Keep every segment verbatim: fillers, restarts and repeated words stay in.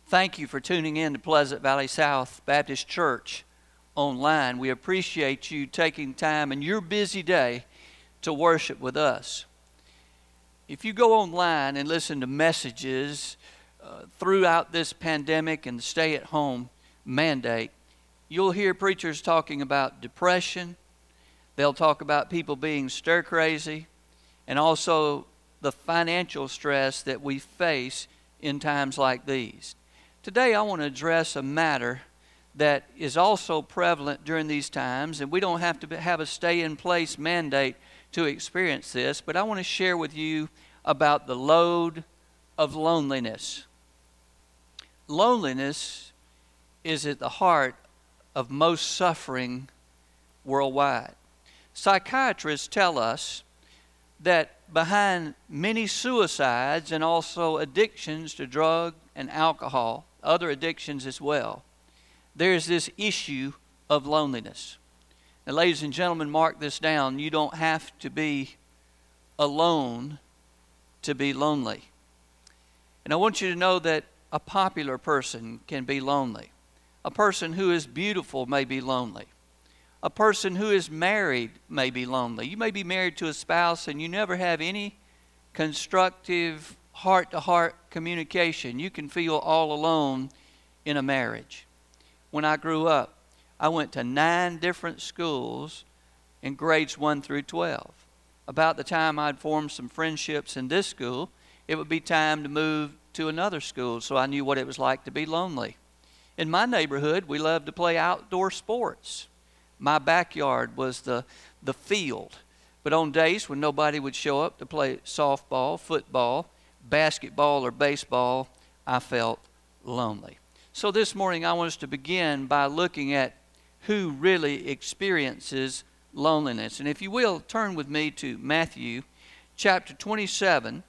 Thank you for tuning in to Pleasant Valley South Baptist Church online. We appreciate you taking time in your busy day to worship with us. If you go online and listen to messages uh, throughout this pandemic and the stay-at-home mandate, you'll hear preachers talking about depression. They'll talk about people being stir-crazy, and also the financial stress that we face in times like these. Today I want to address a matter that is also prevalent during these times, and we don't have to have a stay-in-place mandate to experience this, but I want to share with you about the load of loneliness. Loneliness is at the heart of most suffering worldwide. Psychiatrists tell us that behind many suicides and also addictions to drug and alcohol, other addictions as well, there's this issue of loneliness. Now, ladies and gentlemen, mark this down. You don't have to be alone to be lonely. And I want you to know that a popular person can be lonely. A person who is beautiful may be lonely. A person who is married may be lonely. You may be married to a spouse and you never have any constructive heart-to-heart communication. You can feel all alone in a marriage. When I grew up, I went to nine different schools in grades one through twelve. About the time I'd formed some friendships in this school, it would be time to move to another school, so I knew what it was like to be lonely. In my neighborhood, we loved to play outdoor sports. My backyard was the, the field. But on days when nobody would show up to play softball, football, basketball, or baseball, I felt lonely. So this morning I want us to begin by looking at who really experiences loneliness. And if you will, turn with me to Matthew chapter twenty-seven,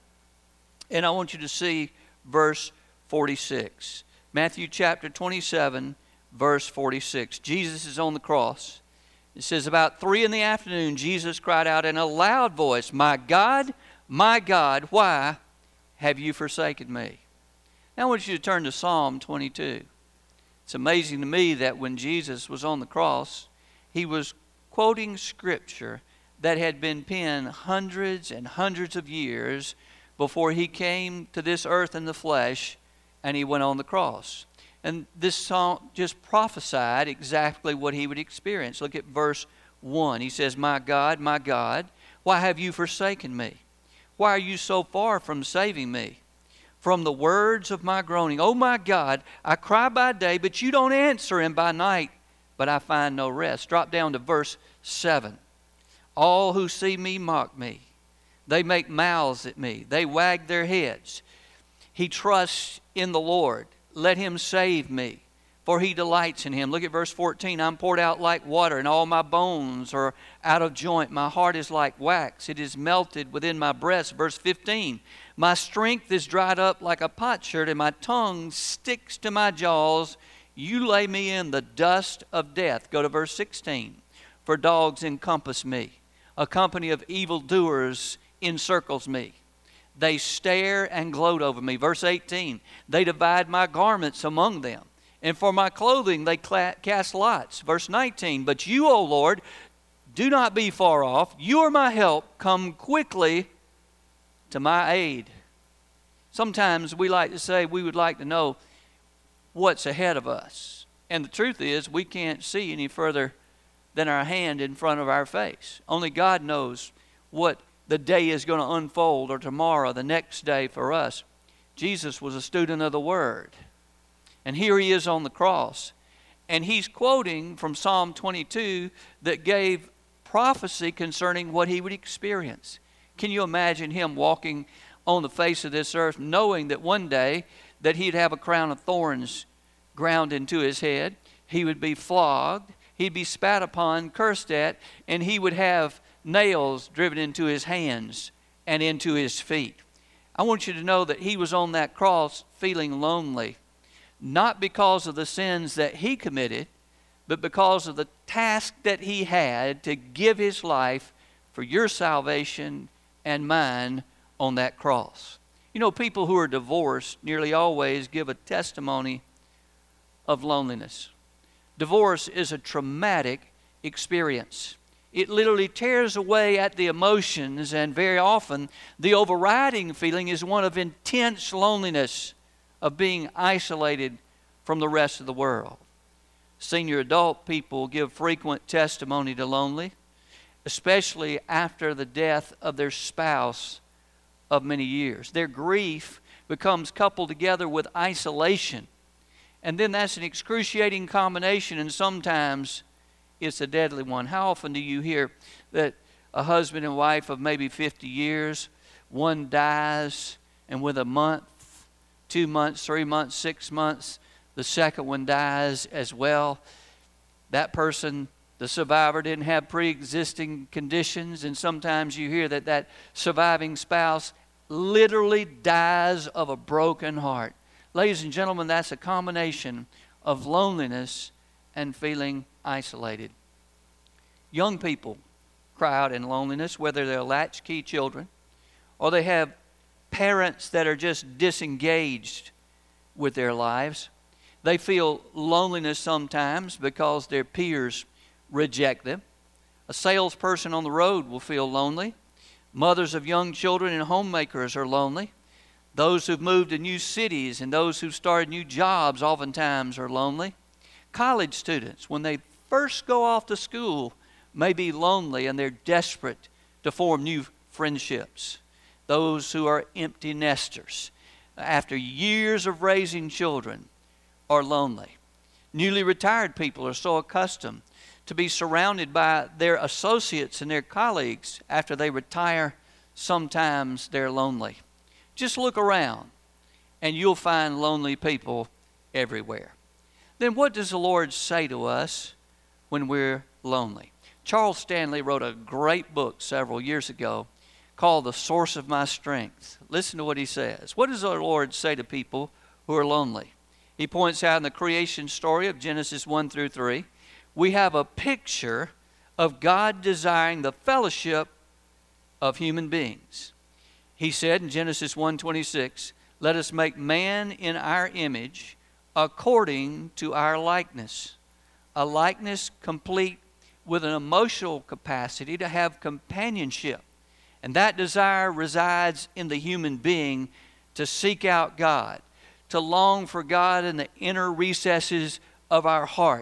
and I want you to see verse forty-six. Matthew chapter twenty-seven, verse forty-six. Jesus is on the cross. It says, about three in the afternoon, Jesus cried out in a loud voice, "My God, my God, why have you forsaken me?" Now I want you to turn to Psalm twenty-two. It's amazing to me that when Jesus was on the cross, he was quoting scripture that had been penned hundreds and hundreds of years before he came to this earth in the flesh and he went on the cross. And this psalm just prophesied exactly what he would experience. Look at verse one. He says, "My God, my God, why have you forsaken me? Why are you so far from saving me? From the words of my groaning, oh my God, I cry by day, but you don't answer, and by night, but I find no rest." Drop down to verse seven. "All who see me mock me. They make mouths at me. They wag their heads. He trusts in the Lord. Let him save me, for he delights in him." Look at verse fourteen. "I'm poured out like water, and all my bones are out of joint. My heart is like wax. It is melted within my breast." Verse fifteen. "My strength is dried up like a potsherd, and my tongue sticks to my jaws. You lay me in the dust of death." Go to verse sixteen. "For dogs encompass me. A company of evildoers encircles me. They stare and gloat over me." Verse eighteen. "They divide my garments among them, and for my clothing they cast lots." Verse nineteen. "But you, O Lord, do not be far off. You are my help. Come quickly to my aid." Sometimes we like to say we would like to know what's ahead of us. And the truth is we can't see any further than our hand in front of our face. Only God knows what the day is going to unfold, or tomorrow, the next day for us. Jesus was a student of the Word. And here he is on the cross. And he's quoting from Psalm twenty-two that gave prophecy concerning what he would experience. Can you imagine him walking on the face of this earth knowing that one day that he'd have a crown of thorns ground into his head, he would be flogged, he'd be spat upon, cursed at, and he would have nails driven into his hands and into his feet. I want you to know that he was on that cross feeling lonely, not because of the sins that he committed, but because of the task that he had to give his life for your salvation and mine on that cross. You know, people who are divorced nearly always give a testimony of loneliness. Divorce is a traumatic experience. It literally tears away at the emotions, and very often the overriding feeling is one of intense loneliness, of being isolated from the rest of the world. Senior adult people give frequent testimony to lonely, especially after the death of their spouse of many years. Their grief becomes coupled together with isolation, and then that's an excruciating combination, and sometimes it's a deadly one. How often do you hear that a husband and wife of maybe fifty years, one dies, and with a month, two months, three months, six months, the second one dies as well? That person, the survivor, didn't have pre-existing conditions, and sometimes you hear that that surviving spouse literally dies of a broken heart. Ladies and gentlemen, that's a combination of loneliness and feeling isolated. Young people cry out in loneliness, whether they're latchkey children or they have parents that are just disengaged with their lives. They feel loneliness sometimes because their peers reject them. A salesperson on the road will feel lonely. Mothers of young children and homemakers are lonely. Those who've moved to new cities and those who've started new jobs oftentimes are lonely. College students, when they first go off to school, may be lonely and they're desperate to form new friendships. Those who are empty nesters, after years of raising children, are lonely. Newly retired people are so accustomed to be surrounded by their associates and their colleagues. After they retire, sometimes they're lonely. Just look around and you'll find lonely people everywhere. Then what does the Lord say to us when we're lonely? Charles Stanley wrote a great book several years ago called The Source of My Strength. Listen to what he says. What does our Lord say to people who are lonely? He points out in the creation story of Genesis one through three, we have a picture of God desiring the fellowship of human beings. He said in Genesis one twenty-six, let us make man in our image according to our likeness. A likeness complete with an emotional capacity to have companionship. And that desire resides in the human being to seek out God, to long for God in the inner recesses of our heart.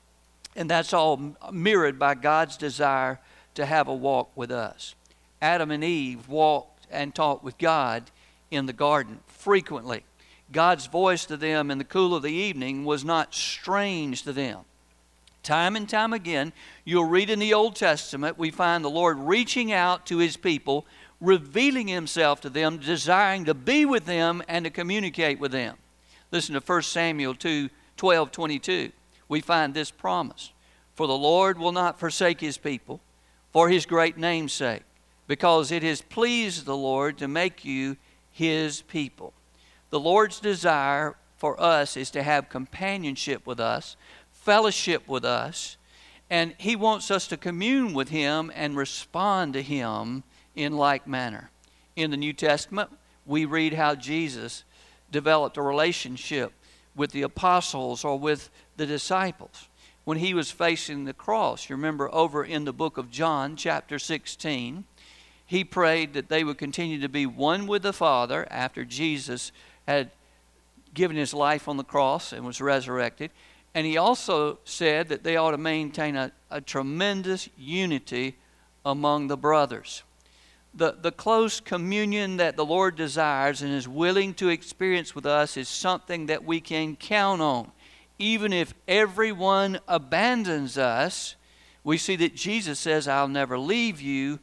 And that's all mirrored by God's desire to have a walk with us. Adam and Eve walked and talked with God in the garden frequently. God's voice to them in the cool of the evening was not strange to them. Time and time again, you'll read in the Old Testament, we find the Lord reaching out to His people, revealing Himself to them, desiring to be with them and to communicate with them. Listen to First Samuel two, twelve, twenty-two. We find this promise. For the Lord will not forsake His people for His great name's sake, because it has pleased the Lord to make you His people. The Lord's desire for us is to have companionship with us, fellowship with us, and He wants us to commune with Him and respond to Him in like manner. In the New Testament, we read how Jesus developed a relationship with the apostles or with the disciples. When He was facing the cross, you remember over in the book of John, chapter sixteen, He prayed that they would continue to be one with the Father after Jesus had given His life on the cross and was resurrected. And He also said that they ought to maintain a, a tremendous unity among the brothers. The, the close communion that the Lord desires and is willing to experience with us is something that we can count on. Even if everyone abandons us, we see that Jesus says, I'll never leave you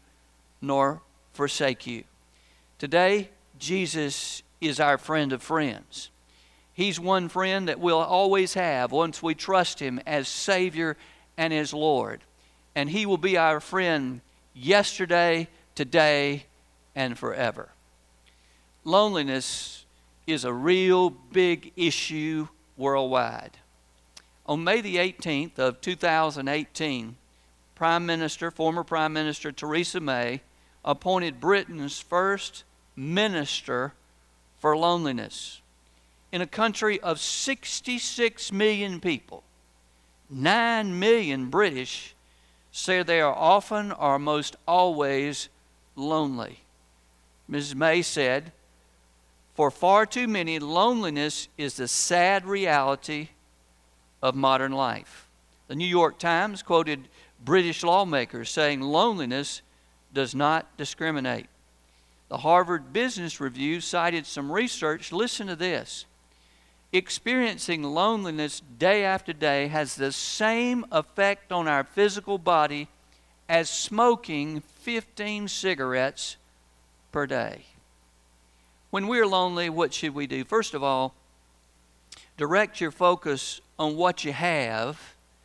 nor forsake you. Today, Jesus is our friend of friends. He's one friend that we'll always have once we trust Him as Savior and as Lord. And He will be our friend yesterday, today, and forever. Loneliness is a real big issue worldwide. On May the eighteenth of two thousand eighteen, Prime Minister, former Prime Minister Theresa May appointed Britain's first Minister for loneliness. In a country of sixty-six million people, nine million British say they are often or most always lonely. Missus May said, "For far too many, loneliness is the sad reality of modern life." The New York Times quoted British lawmakers saying loneliness does not discriminate. The Harvard Business Review cited some research. Listen to this. Experiencing loneliness day after day has the same effect on our physical body as smoking fifteen cigarettes per day. When we're lonely, what should we do? First of all, direct your focus on what you have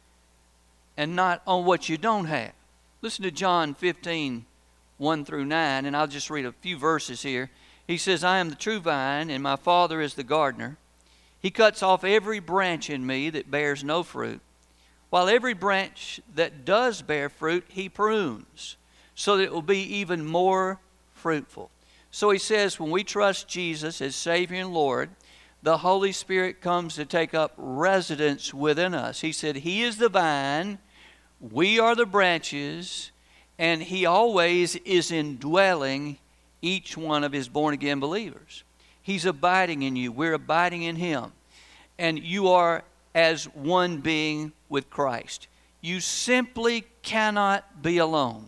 and not on what you don't have. Listen to John fifteen, one through nine, and I'll just read a few verses here. He says, "I am the true vine, and my Father is the gardener. He cuts off every branch in me that bears no fruit, while every branch that does bear fruit, he prunes, so that it will be even more fruitful." So he says, when we trust Jesus as Savior and Lord, the Holy Spirit comes to take up residence within us. He said, He is the vine, we are the branches, and He always is indwelling each one of His born-again believers. He's abiding in you. We're abiding in Him. And you are as one being with Christ. You simply cannot be alone.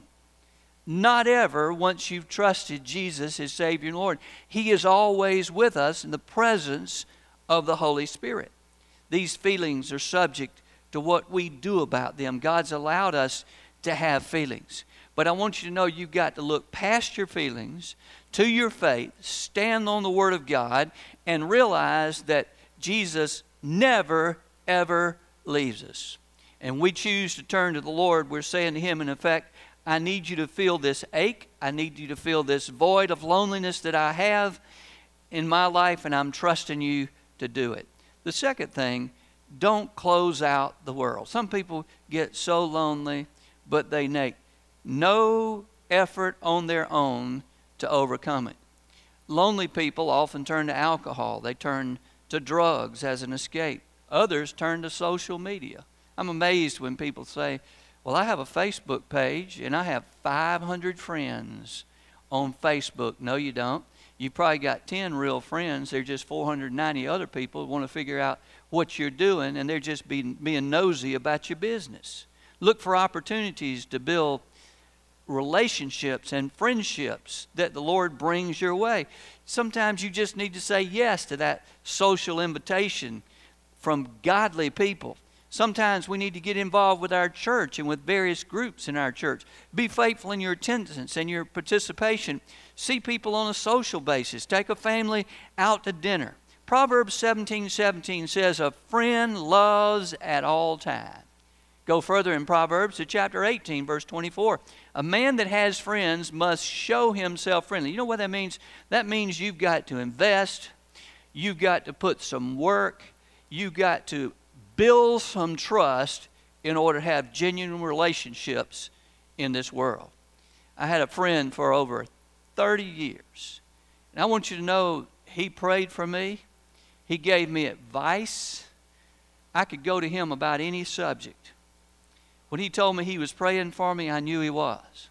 Not ever once you've trusted Jesus as Savior and Lord. He is always with us in the presence of the Holy Spirit. These feelings are subject to what we do about them. God's allowed us to have feelings. But I want you to know you've got to look past your feelings to your faith, stand on the Word of God, and realize that Jesus never, ever leaves us. And we choose to turn to the Lord. We're saying to Him, in effect, I need you to feel this ache. I need you to feel this void of loneliness that I have in my life, and I'm trusting you to do it. The second thing, don't close out the world. Some people get so lonely, but they make no effort on their own to overcome it. Lonely people often turn to alcohol. They turn to drugs as an escape. Others turn to social media. I'm amazed when people say, well, I have a Facebook page and I have five hundred friends on Facebook. No, you don't. You probably got ten real friends. There's just four hundred ninety other people who want to figure out what you're doing, and they're just being, being nosy about your business. Look for opportunities to build relationships and friendships that the Lord brings your way. Sometimes you just need to say yes to that social invitation from godly people. Sometimes we need to get involved with our church and with various groups in our church. Be faithful in your attendance and your participation. See people on a social basis. Take a family out to dinner. Proverbs seventeen seventeen says, a friend loves at all times. Go further in Proverbs to chapter eighteen, verse twenty-four. A man that has friends must show himself friendly. You know what that means? That means you've got to invest. You've got to put some work. You've got to build some trust in order to have genuine relationships in this world. I had a friend for over thirty years. And I want you to know he prayed for me. He gave me advice. I could go to him about any subject. When he told me he was praying for me, I knew he was.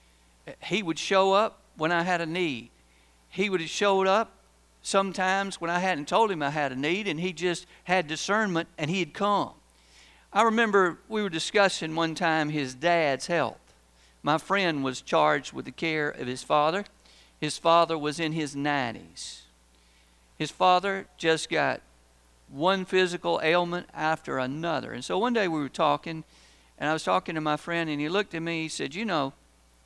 He would show up when I had a need. He would have showed up sometimes when I hadn't told him I had a need, and he just had discernment, and he'd come. I remember we were discussing one time his dad's health. My friend was charged with the care of his father. His father was in his nineties. His father just got one physical ailment after another. And so one day we were talking, and I was talking to my friend, and he looked at me, he said, you know,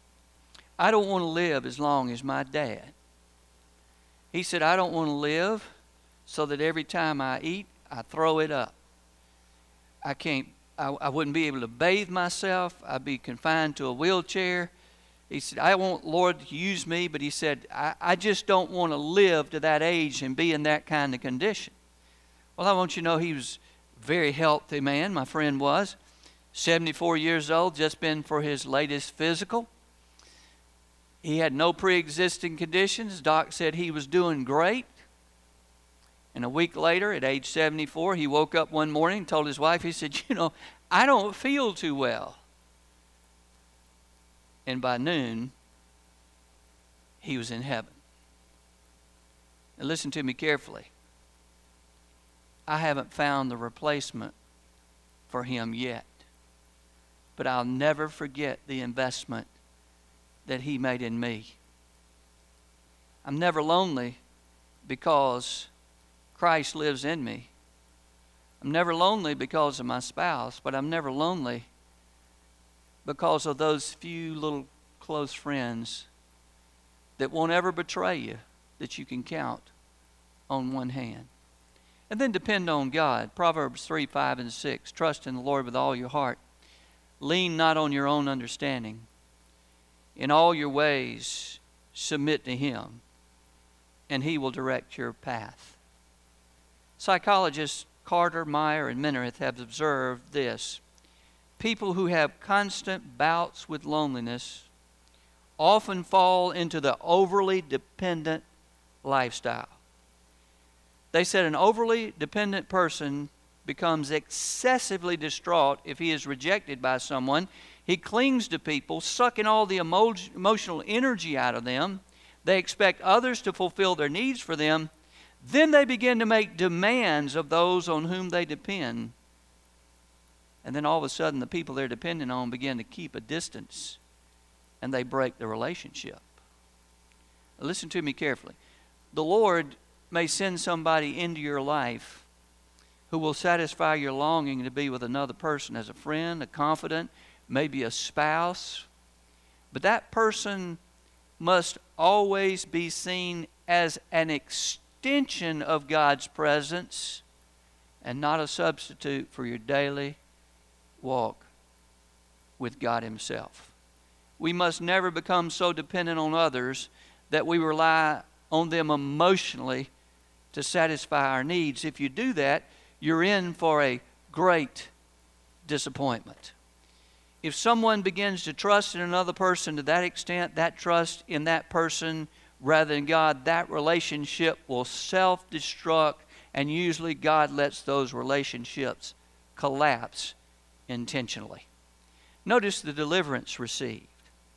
I don't want to live as long as my dad. He said, I don't want to live so that every time I eat, I throw it up. I can't, I, I wouldn't be able to bathe myself. I'd be confined to a wheelchair. He said, I want Lord to use me, but he said, I, I just don't want to live to that age and be in that kind of condition. Well, I want you to know he was a very healthy man, my friend was. seventy-four years old, just been for his latest physical. He had no pre-existing conditions. Doc said he was doing great. And a week later, at age seventy-four, he woke up one morning and told his wife, he said, you know, I don't feel too well. And by noon, he was in heaven. Now listen to me carefully. I haven't found the replacement for him yet. But I'll never forget the investment that he made in me. I'm never lonely because Christ lives in me. I'm never lonely because of my spouse, but I'm never lonely because of those few little close friends that won't ever betray you, that you can count on one hand. And then depend on God. Proverbs three, five, and six. Trust in the Lord with all your heart. Lean not on your own understanding. In all your ways submit to Him, and He will direct your path. Psychologists Carter, Meyer, and Mennerith have observed this. People who have constant bouts with loneliness often fall into the overly dependent lifestyle. They said an overly dependent person becomes excessively distraught if he is rejected by someone. He clings to people, sucking all the emo- emotional energy out of them. They expect others to fulfill their needs for them. Then they begin to make demands of those on whom they depend. And then all of a sudden the people they're dependent on begin to keep a distance, and they break the relationship. Listen to me carefully. The Lord may send somebody into your life who will satisfy your longing to be with another person as a friend, a confidant, maybe a spouse. But that person must always be seen as an extension of God's presence and not a substitute for your daily walk with God Himself. We must never become so dependent on others that we rely on them emotionally to satisfy our needs. If you do that, you're in for a great disappointment. If someone begins to trust in another person to that extent, that trust in that person rather than God, that relationship will self-destruct, and usually God lets those relationships collapse intentionally. Notice the deliverance received.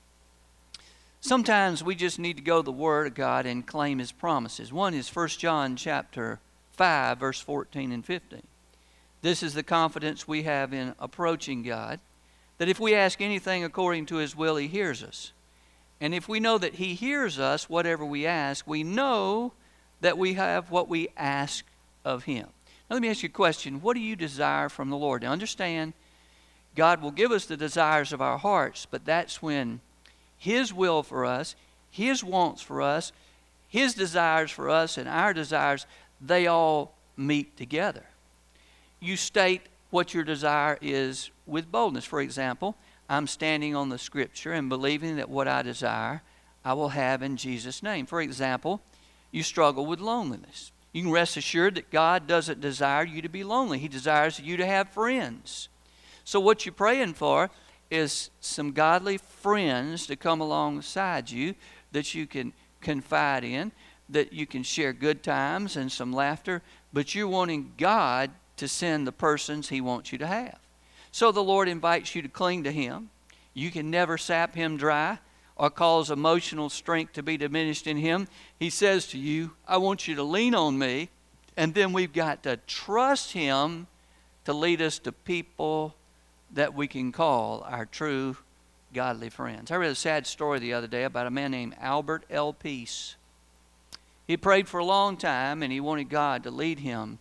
Sometimes we just need to go to the Word of God and claim His promises. One is First John chapter five, verse fourteen and fifteen. This is the confidence we have in approaching God, that if we ask anything according to His will, He hears us. And if we know that He hears us, whatever we ask, we know that we have what we ask of Him. Now let me ask you a question. What do you desire from the Lord? Now understand, God will give us the desires of our hearts, but that's when His will for us, His wants for us, His desires for us, and our desires, they all meet together. You state what your desire is with boldness. For example, I'm standing on the Scripture and believing that what I desire, I will have in Jesus' name. For example, you struggle with loneliness. You can rest assured that God doesn't desire you to be lonely. He desires you to have friends. So what you're praying for is some godly friends to come alongside you that you can confide in, that you can share good times and some laughter, but you're wanting God to send the persons He wants you to have. So the Lord invites you to cling to Him. You can never sap Him dry or cause emotional strength to be diminished in Him. He says to you, I want you to lean on me, and then we've got to trust Him to lead us to people that we can call our true godly friends. I read a sad story the other day about a man named Albert L. Peace. He prayed for a long time, and he wanted God to lead him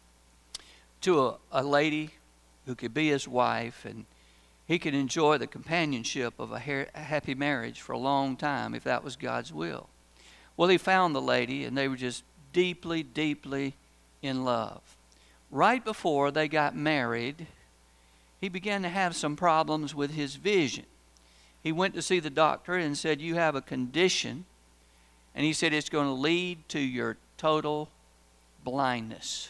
to a, a lady who could be his wife, and he could enjoy the companionship of a, ha- a happy marriage for a long time if that was God's will. Well, he found the lady, and they were just deeply, deeply in love. Right before they got married, he began to have some problems with his vision. He went to see the doctor and said, you have a condition, and he said it's going to lead to your total blindness.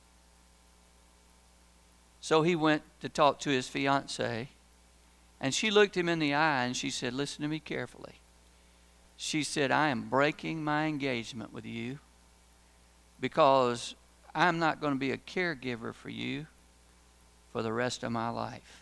So he went to talk to his fiancée, and she looked him in the eye and she said, listen to me carefully. She said, I am breaking my engagement with you because I'm not going to be a caregiver for you for the rest of my life.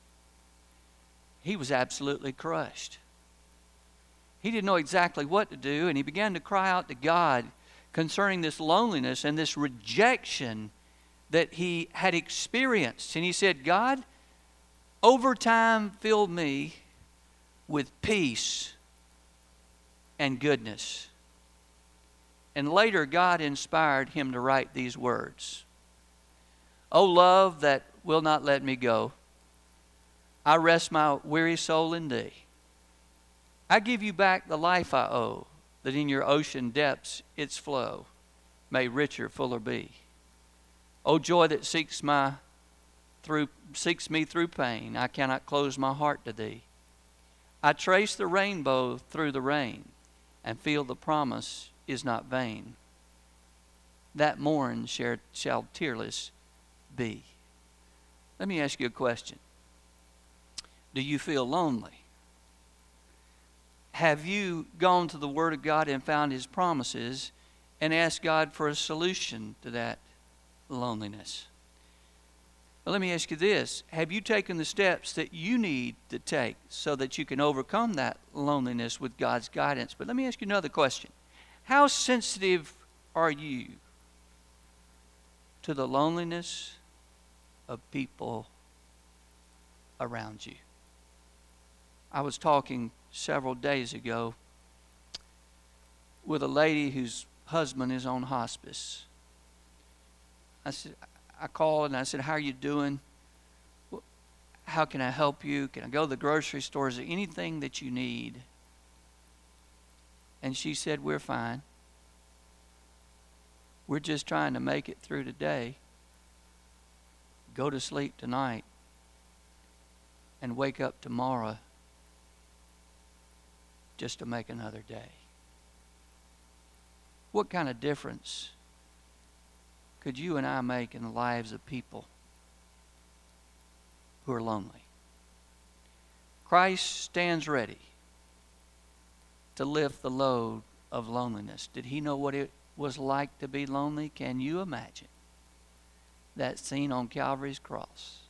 He was absolutely crushed. He didn't know exactly what to do, and he began to cry out to God concerning this loneliness and this rejection that he had experienced. And he said, God, over time, fill me with peace and goodness. And later, God inspired him to write these words. O love that will not let me go, I rest my weary soul in thee. I give you back the life I owe, that in your ocean depths its flow may richer, fuller be. O joy that seeks my through seeks me through pain, I cannot close my heart to thee. I trace the rainbow through the rain, and feel the promise is not vain. That morn shall, shall tearless be. Let me ask you a question. Do you feel lonely? Have you gone to the Word of God and found His promises and asked God for a solution to that loneliness? Well, let me ask you this. Have you taken the steps that you need to take so that you can overcome that loneliness with God's guidance? But let me ask you another question. How sensitive are you to the loneliness of people around you? I was talking several days ago with a lady whose husband is on hospice. I said, I called and I said, how are you doing? How can I help you? Can I go to the grocery store? Is there anything that you need? And she said, we're fine. We're just trying to make it through today, go to sleep tonight, and wake up tomorrow just to make another day. What kind of difference could you and I make in the lives of people who are lonely? Christ stands ready to lift the load of loneliness. Did he know what it was like to be lonely? Can you imagine that scene on Calvary's cross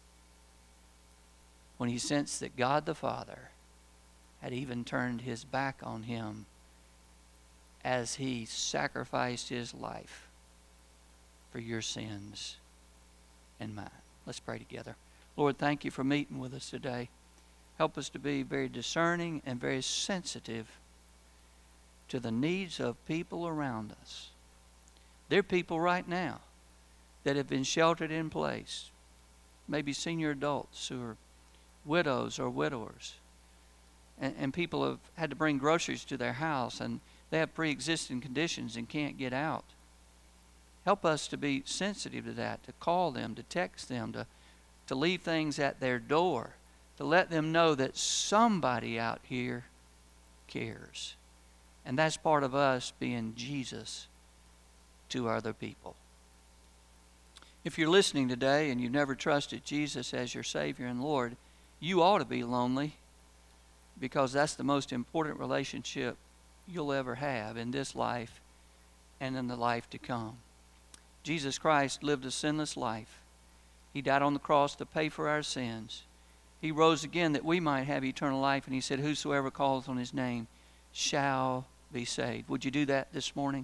when he sensed that God the Father had even turned his back on him as he sacrificed his life for your sins and mine? Let's pray together. Lord, thank you for meeting with us today. Help us to be very discerning and very sensitive to the needs of people around us. There are people right now that have been sheltered in place, maybe senior adults who are widows or widowers, and, and people have had to bring groceries to their house, and they have pre-existing conditions and can't get out. Help us to be sensitive to that, to call them, to text them, to, to leave things at their door, to let them know that somebody out here cares. And that's part of us being Jesus to other people. If you're listening today and you've never trusted Jesus as your Savior and Lord, you ought to be lonely, because that's the most important relationship you'll ever have in this life and in the life to come. Jesus Christ lived a sinless life. He died on the cross to pay for our sins. He rose again that we might have eternal life, and he said, whosoever calls on his name shall be saved. Would you do that this morning?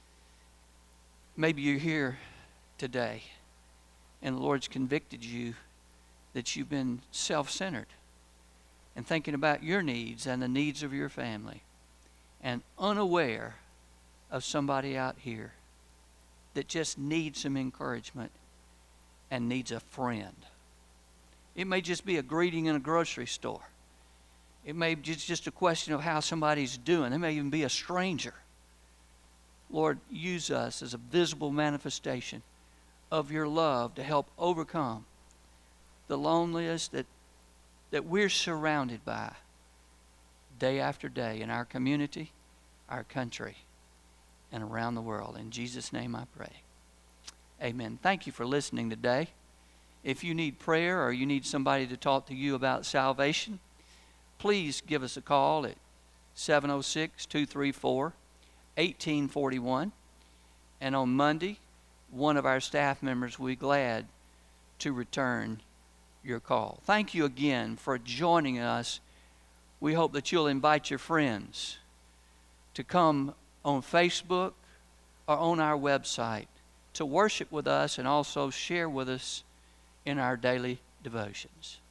Maybe you're here today and the Lord's convicted you that you've been self-centered and thinking about your needs and the needs of your family, and unaware of somebody out here that just needs some encouragement and needs a friend. It may just be a greeting in a grocery store. It may be just a question of how somebody's doing. It may even be a stranger. Lord, use us as a visible manifestation of your love to help overcome the loneliness that, that we're surrounded by day after day in our community, our country, and around the world. In Jesus' name I pray. Amen. Thank you for listening today. If you need prayer or you need somebody to talk to you about salvation, please give us a call at seven oh six, two three four, one eight four one. And on Monday, one of our staff members will be glad to return your call. Thank you again for joining us. We hope that you'll invite your friends to come on Facebook or on our website to worship with us and also share with us in our daily devotions.